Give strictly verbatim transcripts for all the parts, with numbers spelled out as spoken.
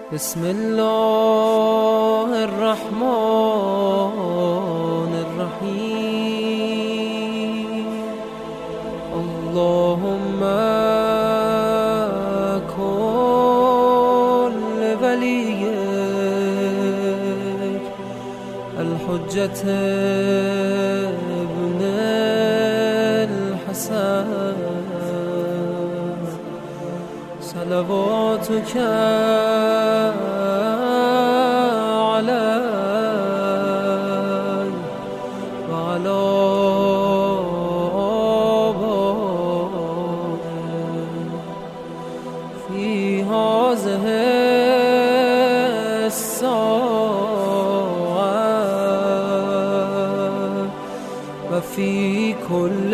بسم الله الرحمن الرحیم. اللهم كن لوليك الحجة ابن الحسن صلواتك عليه وعلى آبائه في هذه الساعة وفي كل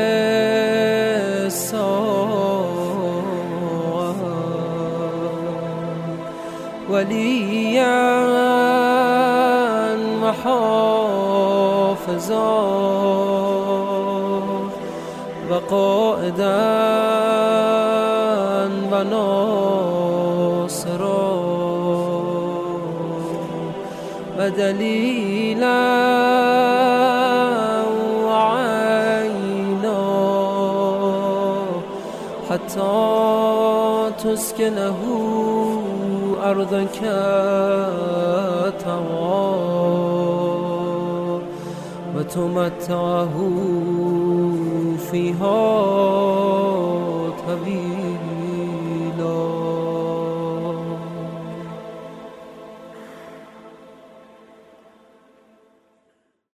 وليا وحافظا وقائدا وناصرا ودليلا وعينا حتى تسكنه أرضك طوعا وتمتعه فيها طويلا.